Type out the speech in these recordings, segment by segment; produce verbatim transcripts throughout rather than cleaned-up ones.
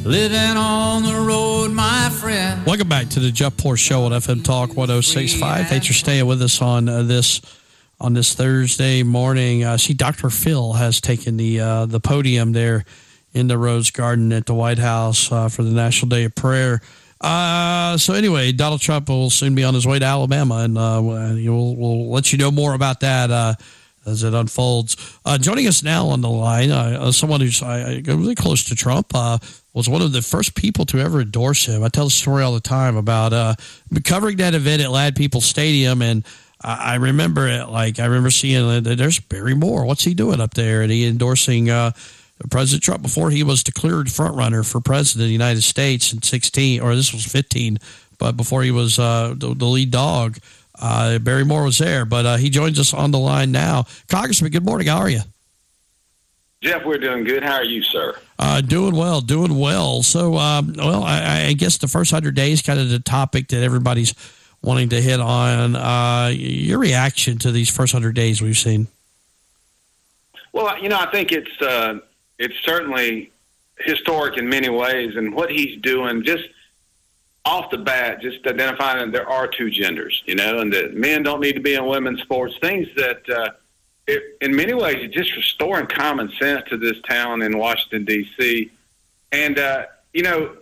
living on the road, my friend. Welcome back to the Jeff Poor Show on F M Talk one oh six point five. Thanks for staying with us on uh, this on this Thursday morning. Uh, see, Doctor Phil has taken the uh, the podium there in the Rose Garden at the White House uh, for the National Day of Prayer. Uh, so anyway, Donald Trump will soon be on his way to Alabama, and uh, we'll, we'll let you know more about that uh, as it unfolds. Uh, joining us now on the line, uh, someone who's uh, really close to Trump, uh, was one of the first people to ever endorse him. I tell the story all the time about uh, covering that event at Lad People Stadium, and I, I remember it like I remember seeing uh, there's Barry Moore. What's he doing up there? And he endorsing uh, President Trump before he was declared front runner for president of the United States in sixteen, or this was fifteen, but before he was uh, the, the lead dog. Uh, Barry Moore was there, but uh, he joins us on the line now. Congressman, good morning. How are you? Jeff, we're doing good. How are you, sir? Uh, doing well, doing well. So, um, well, I, I guess the first hundred days, kind of the topic that everybody's wanting to hit on. Uh, your reaction to these first hundred days we've seen? Well, you know, I think it's uh, it's certainly historic in many ways, and what he's doing just off the bat, just identifying that there are two genders, you know, and that men don't need to be in women's sports, things that uh, it, in many ways, it's just restoring common sense to this town in Washington, D C. And, uh, you know,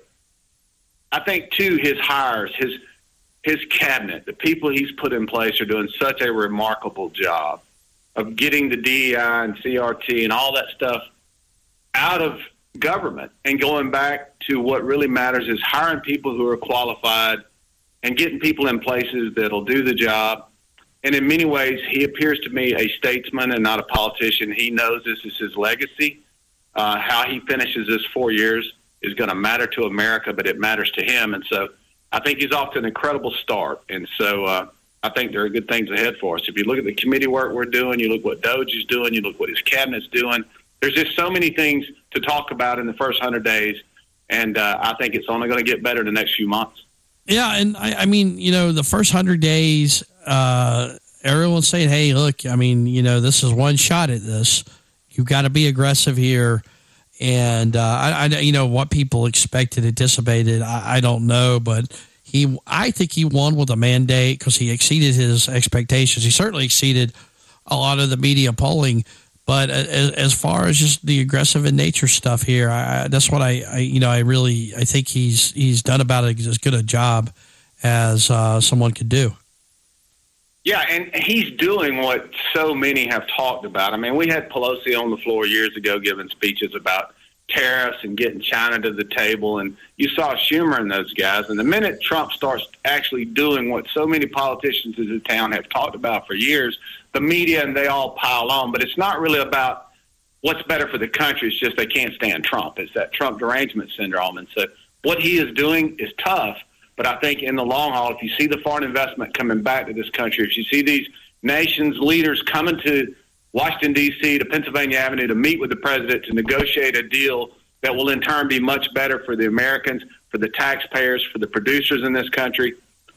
I think, too, his hires, his his cabinet, the people he's put in place are doing such a remarkable job of getting the D E I and C R T and all that stuff out of government and going back to what really matters is hiring people who are qualified and getting people in places that'll do the job. And in many ways, he appears to me a statesman and not a politician. He knows this is his legacy. Uh, how he finishes this four years is going to matter to America, but it matters to him. And so I think he's off to an incredible start. And so uh, I think there are good things ahead for us. If you look at the committee work we're doing, you look what Doge is doing, you look what his cabinet's doing, there's just so many things to talk about in the first hundred days, and uh, I think it's only going to get better in the next few months. Yeah, and I, I mean, you know, the first hundred days, uh, everyone's saying, hey, look, I mean, you know, this is one shot at this. You've got to be aggressive here. And, uh, I, I, you know, what people expected, anticipated, I, I don't know, but he, I think he won with a mandate because he exceeded his expectations. He certainly exceeded a lot of the media polling. But as, as far as just the aggressive in nature stuff here, I, that's what I, I, you know, I really, I think he's he's done about as good a job as uh, someone could do. Yeah, and he's doing what so many have talked about. I mean, we had Pelosi on the floor years ago giving speeches about tariffs and getting China to the table, and you saw Schumer and those guys. And the minute Trump starts actually doing what so many politicians in the town have talked about for years, the media and they all pile on. But it's not really about what's better for the country. It's just they can't stand Trump. It's that Trump derangement syndrome. And so what he is doing is tough. But I think in the long haul, if you see the foreign investment coming back to this country, if you see these nations' leaders coming to Washington, D C, to Pennsylvania Avenue to meet with the president to negotiate a deal that will in turn be much better for the Americans, for the taxpayers, for the producers in this country,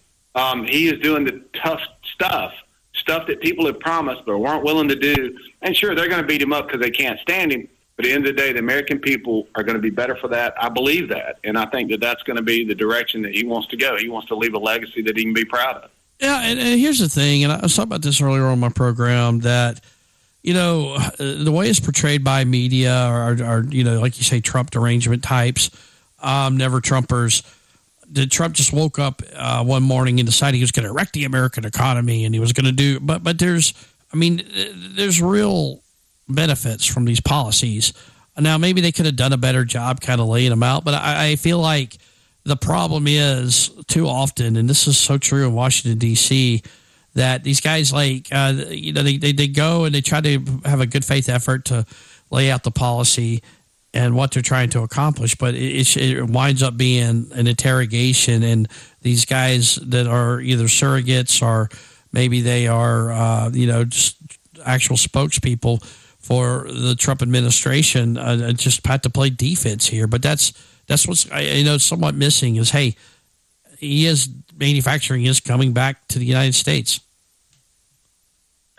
um, he is doing the tough stuff, stuff that people have promised but weren't willing to do. And sure, they're going to beat him up because they can't stand him. But at the end of the day, the American people are going to be better for that. I believe that. And I think that that's going to be the direction that he wants to go. He wants to leave a legacy that he can be proud of. Yeah, and, and here's the thing, and I was talking about this earlier on my program, that, you know, the way it's portrayed by media are, are you know, like you say, Trump derangement types, um, never Trumpers. Did Trump just woke up uh, one morning and decided he was going to wreck the American economy and he was going to do, but, but there's, I mean, there's real benefits from these policies. Now, maybe they could have done a better job kind of laying them out, but I, I feel like the problem is too often, and this is so true in Washington, D C, that these guys, like, uh, you know, they, they, they go and they try to have a good faith effort to lay out the policy and what they're trying to accomplish, but it, it winds up being an interrogation, and these guys that are either surrogates or maybe they are, uh, you know, just actual spokespeople for the Trump administration, uh, just had to play defense here. But that's that's what's, you know, somewhat missing is, hey, he is manufacturing is coming back to the United States.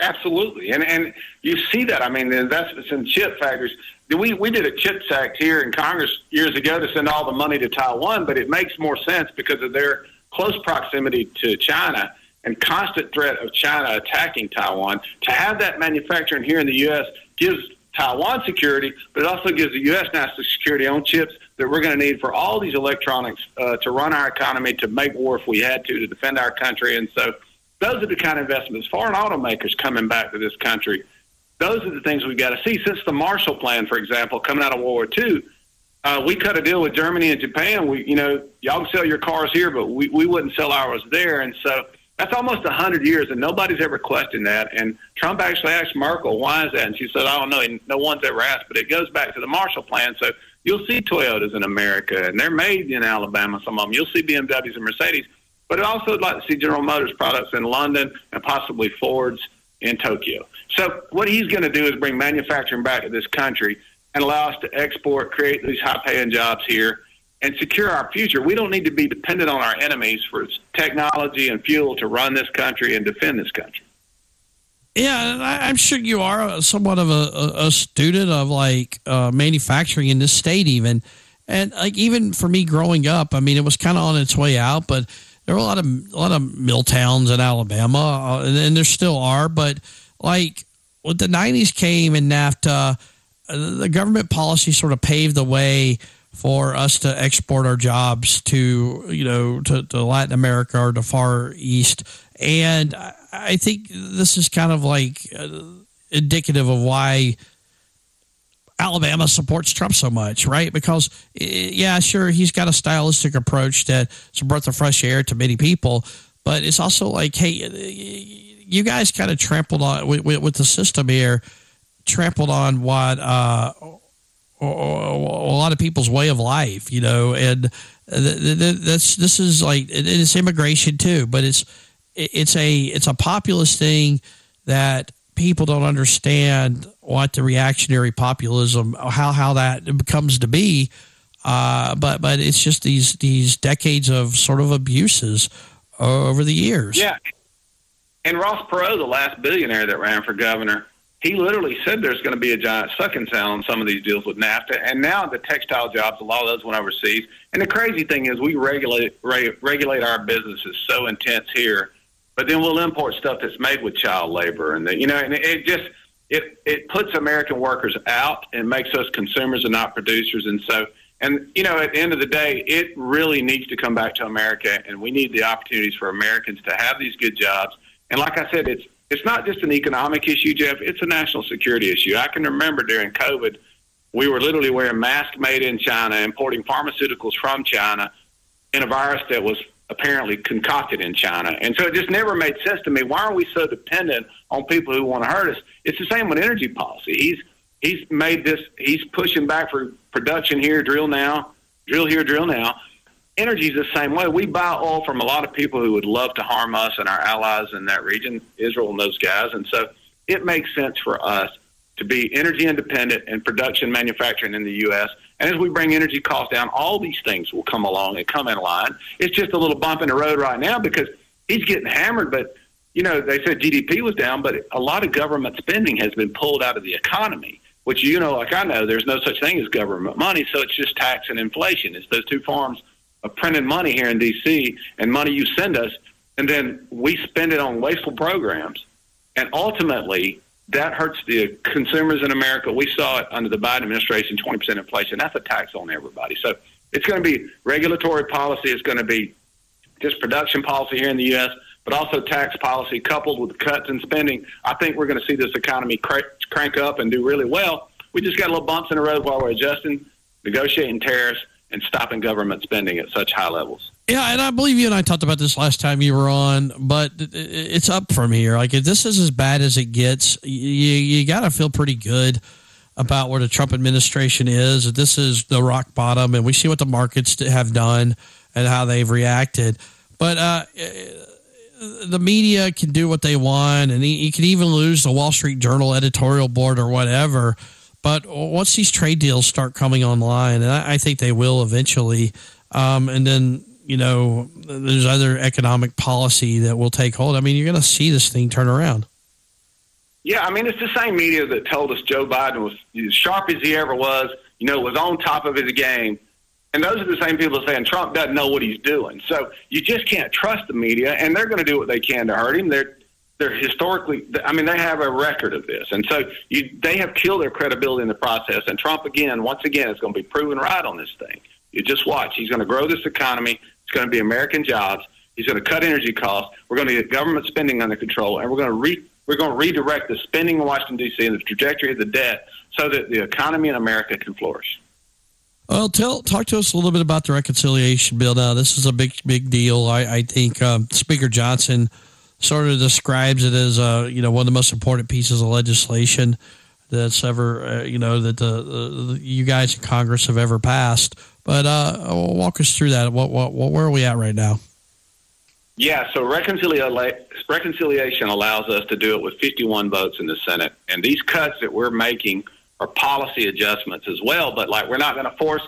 Absolutely. And and you see that. I mean, the investments in chip factories. We, we did a CHIPS Act here in Congress years ago to send all the money to Taiwan, but it makes more sense because of their close proximity to China and constant threat of China attacking Taiwan. To have that manufacturing here in the U S gives Taiwan security, but it also gives the U S national security on chips that we're going to need for all these electronics uh, to run our economy, to make war if we had to, to defend our country. And so those are the kind of investments. Foreign automakers coming back to this country, those are the things we've got to see. Since the Marshall Plan, for example, coming out of World War Two, uh, we cut a deal with Germany and Japan. We, you know, y'all can sell your cars here, but we, we wouldn't sell ours there. And so that's almost one hundred years, and nobody's ever questioned that. And Trump actually asked Merkel, why is that? And she said, I don't know. And no one's ever asked, but it goes back to the Marshall Plan. So you'll see Toyotas in America, and they're made in Alabama, some of them. You'll see B M Ws and Mercedes. But I'd also like to see General Motors products in London and possibly Ford's in Tokyo. So what he's going to do is bring manufacturing back to this country and allow us to export, create these high-paying jobs here, and secure our future. We don't need to be dependent on our enemies for technology and fuel to run this country and defend this country. Yeah, I'm sure you are somewhat of a, a student of like uh, manufacturing in this state even. And like even for me growing up, I mean, it was kind of on its way out, but there were a lot of a lot of mill towns in Alabama, uh, and, and there still are. But like when the nineties came and NAFTA, uh, the government policy sort of paved the way for us to export our jobs to, you know, to, to Latin America or to Far East. And I, I think this is kind of like uh, indicative of why Alabama supports Trump so much, right? Because, yeah, sure, he's got a stylistic approach that's a breath of fresh air to many people, but it's also like, hey, you guys kind of trampled on, with, with the system here, trampled on what uh, a lot of people's way of life, you know, and that's this is like, it's immigration too, but it's it's a it's a populist thing that people don't understand what the reactionary populism, how how that comes to be, uh, but but it's just these these decades of sort of abuses over the years. Yeah, and Ross Perot, the last billionaire that ran for governor, he literally said there's going to be a giant sucking sound on some of these deals with NAFTA, and now the textile jobs, a lot of those went overseas. And the crazy thing is, we regulate re- regulate our businesses so intense here. But then we'll import stuff that's made with child labor, and the, you know, and it just it it puts American workers out and makes us consumers and not producers. And so, and you know, at the end of the day, it really needs to come back to America, and we need the opportunities for Americans to have these good jobs. And like I said, it's it's not just an economic issue, Jeff. It's a national security issue. I can remember during COVID, we were literally wearing masks made in China, importing pharmaceuticals from China, in a virus that was apparently concocted in China. And so it just never made sense to me. Why are we so dependent on people who want to hurt us? It's the same with energy policy. He's he's made this, he's pushing back for production here, drill now, drill here, drill now. Energy is the same way. We buy oil from a lot of people who would love to harm us and our allies in that region, Israel and those guys. And so it makes sense for us to be energy independent and production manufacturing in the U S. And as we bring energy costs down, all these things will come along and come in line. It's just a little bump in the road right now because he's getting hammered. But, you know, they said G D P was down, but a lot of government spending has been pulled out of the economy, which, you know, like I know, there's no such thing as government money. So it's just tax and inflation. It's those two forms of printing money here in D C and money you send us, and then we spend it on wasteful programs. And ultimately, that hurts the consumers in America. We saw it under the Biden administration, twenty percent inflation. That's a tax on everybody. So it's going to be regulatory policy. It's going to be just production policy here in the U S, but also tax policy coupled with cuts in spending. I think we're going to see this economy crank, crank up and do really well. We just got a little bumps in the road while we're adjusting, negotiating tariffs, and stopping government spending at such high levels. Yeah, and I believe you and I talked about this last time you were on, but it's up from here. Like, if this is as bad as it gets, you, you got to feel pretty good about where the Trump administration is. This is the rock bottom, and we see what the markets have done and how they've reacted. But uh, the media can do what they want, and you can even lose the Wall Street Journal editorial board or whatever. But once these trade deals start coming online, and I, I think they will eventually, um, and then, you know, there's other economic policy that will take hold. I mean, you're going to see this thing turn around. Yeah, I mean, it's the same media that told us Joe Biden was as sharp as he ever was, you know, was on top of his game. And those are the same people saying Trump doesn't know what he's doing. So you just can't trust the media, and they're going to do what they can to hurt him. They're they're historically, I mean, they have a record of this. And so you, they have killed their credibility in the process. And Trump, again, once again, is going to be proven right on this thing. You just watch. He's going to grow this economy. It's going to be American jobs. He's going to cut energy costs. We're going to get government spending under control, and we're going to re, we're going to redirect the spending in Washington, D C and the trajectory of the debt so that the economy in America can flourish. Well, tell talk to us a little bit about the reconciliation bill. Now, this is a big, big deal. I, I think um, Speaker Johnson sort of describes it as uh, you know one of the most important pieces of legislation that's ever uh, you know that the, the, the you guys in Congress have ever passed. But uh, walk us through that. What, what, what, where are we at right now? Yeah, so reconcilia- reconciliation allows us to do it with fifty-one votes in the Senate. And these cuts that we're making are policy adjustments as well. But, like, we're not going to force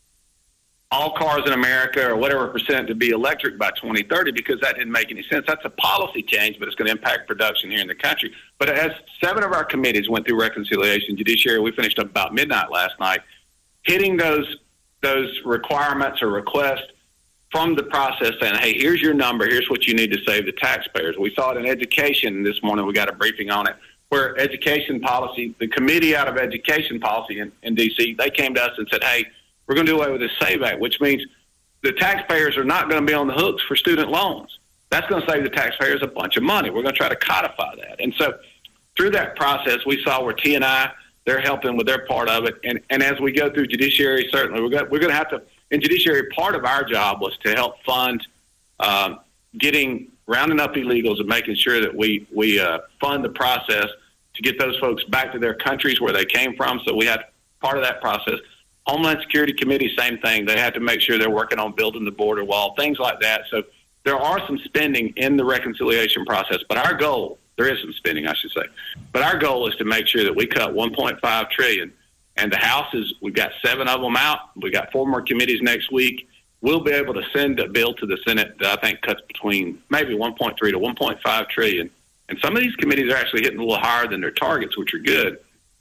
all cars in America or whatever percent to be electric by twenty thirty because that didn't make any sense. That's a policy change, but it's going to impact production here in the country. But as seven of our committees went through reconciliation, judiciary, we finished up about midnight last night, hitting those those requirements or requests from the process saying, hey, here's your number, here's what you need to save the taxpayers. We saw it in education this morning. We got a briefing on it, where education policy, the committee out of education policy in, in D C, they came to us and said, hey, we're going to do away with this SAVE Act, which means the taxpayers are not going to be on the hooks for student loans. That's going to save the taxpayers a bunch of money. We're going to try to codify that. And so through that process, we saw where T and I, they're helping with their part of it. And, and as we go through judiciary, certainly we're going, we're going to have to, in judiciary, part of our job was to help fund uh, getting, rounding up illegals and making sure that we, we uh, fund the process to get those folks back to their countries where they came from. So we had part of that process. Homeland Security Committee, same thing. They have to make sure they're working on building the border wall, things like that. So there are some spending in the reconciliation process, but our goal, there is some spending, I should say, but our goal is to make sure that we cut one point five trillion dollars. And the House is, we've got seven of them out. We got four more committees next week. We'll be able to send a bill to the Senate that I think cuts between maybe one point three to one point five trillion. And some of these committees are actually hitting a little higher than their targets, which are good.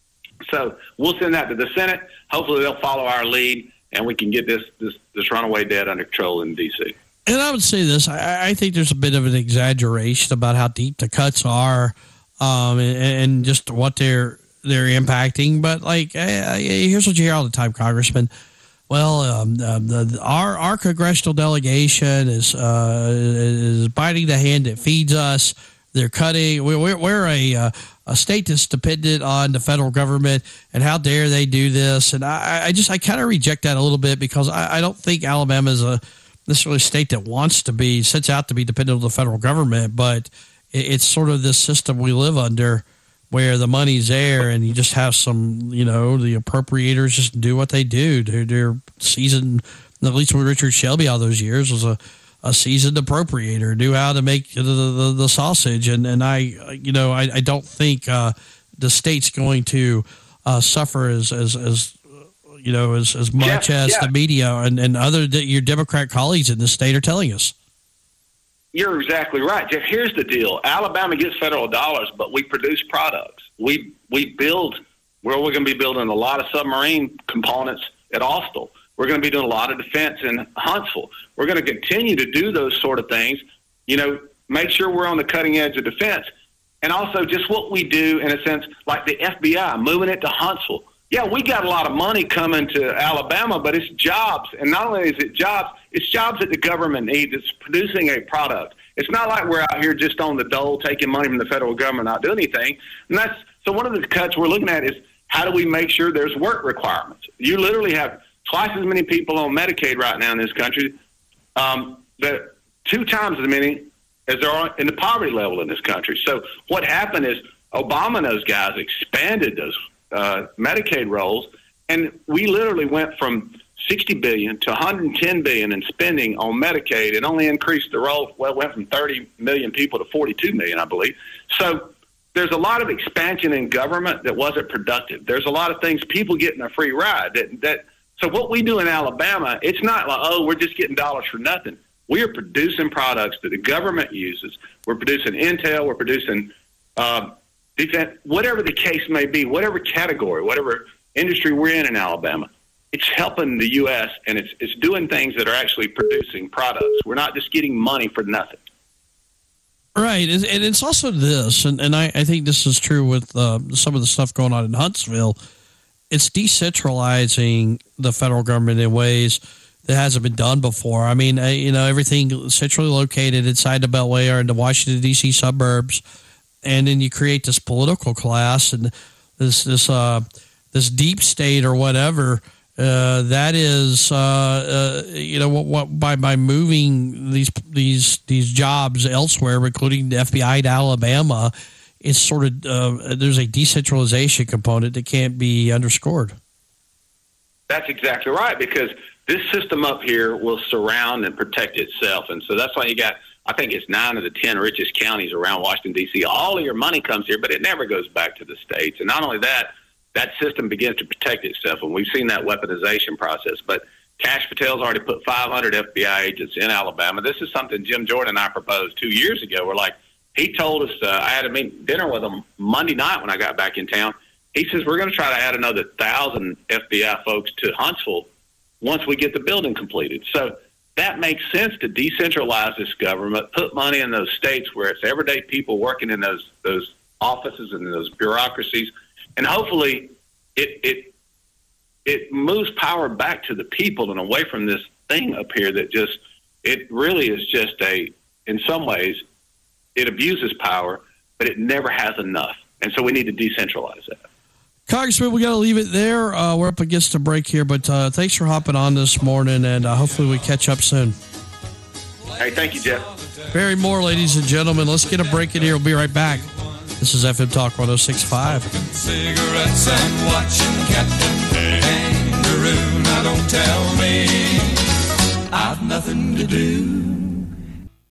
So we'll send that to the Senate. Hopefully they'll follow our lead, and we can get this this, this runaway debt under control in D C. And I would say this: I, I think there's a bit of an exaggeration about how deep the cuts are, um, and, and just what they're they're impacting. But like, uh, here's what you hear all the time, Congressman. Well, um, um, the, our our congressional delegation is uh, is biting the hand that feeds us. They're cutting. We're we're a uh, a state that's dependent on the federal government, and how dare they do this? And I, I just I kind of reject that a little bit because I, I don't think Alabama is a necessarily a state that wants to be sets out to be dependent on the federal government, but it, it's sort of this system we live under where the money's there, and you just have some, you know, the appropriators just do what they do. They're, they're seasoned, at least with Richard Shelby all those years, was a, a seasoned appropriator, knew how to make the, the, the sausage. And, and I, you know, I, I don't think uh, the state's going to uh, suffer as, as, as, you know, as, as much yeah, as yeah. the media and, and other, your Democrat colleagues in the state are telling us. You're exactly right, Jeff. Here's the deal. Alabama gets federal dollars, but we produce products. We we build, where we're going to be building a lot of submarine components at Austell. We're going to be doing a lot of defense in Huntsville. We're going to continue to do those sort of things, you know, make sure we're on the cutting edge of defense. And also just what we do, in a sense, like the F B I, moving it to Huntsville. Yeah, we got a lot of money coming to Alabama, but it's jobs. And not only is it jobs, it's jobs that the government needs. It's producing a product. It's not like we're out here just on the dole taking money from the federal government, not doing anything. And that's so one of the cuts we're looking at is how do we make sure there's work requirements? You literally have twice as many people on Medicaid right now in this country, um, that two times as many as there are in the poverty level in this country. So what happened is Obama and those guys expanded those Uh, Medicaid rolls, and we literally went from sixty billion dollars to one hundred ten billion dollars in spending on Medicaid, and only increased the roll. Well, it went from thirty million people to forty-two million, I believe. So there's a lot of expansion in government that wasn't productive. There's a lot of things, people getting a free ride. That that so what we do in Alabama, it's not like, oh, we're just getting dollars for nothing. We are producing products that the government uses. We're producing intel. We're producing uh, defense, whatever the case may be, whatever category, whatever industry we're in in Alabama, it's helping the U S and it's it's doing things that are actually producing products. We're not just getting money for nothing. Right, and it's also this, and, and I, I think this is true with uh, some of the stuff going on in Huntsville. It's decentralizing the federal government in ways that hasn't been done before. I mean, you know, everything centrally located inside the Beltway or in the Washington, D C suburbs, and then you create this political class and this this uh, this deep state or whatever. Uh, that is, uh, uh, you know, what, what by by moving these these these jobs elsewhere, including the F B I to Alabama, it's sort of uh, there's a decentralization component that can't be underscored. That's exactly right, because this system up here will surround and protect itself, and so that's why you got, I think it's nine of the ten richest counties around Washington, D C. All of your money comes here, but it never goes back to the states. And not only that, that system begins to protect itself, and we've seen that weaponization process. But Kash Patel's already put five hundred F B I agents in Alabama. This is something Jim Jordan and I proposed two years ago. We're like, he told us, uh, I had a meet, dinner with him Monday night when I got back in town. He says, we're going to try to add another one thousand F B I folks to Huntsville once we get the building completed. So that makes sense to decentralize this government, put money in those states where it's everyday people working in those those offices and those bureaucracies. And hopefully it it it moves power back to the people and away from this thing up here that just, it really is just a, in some ways, it abuses power, but it never has enough. And so we need to decentralize that. Congressman, we got to leave it there. Uh, we're up against a break here, but uh, thanks for hopping on this morning, and uh, hopefully we catch up soon. Hey, thank you, Jeff. Barry Moore, ladies and gentlemen. Let's get a break in here. We'll be right back. This is F M Talk one oh six point five. Cigarettes and watching Captain Kangaroo. Now don't tell me I've nothing to do.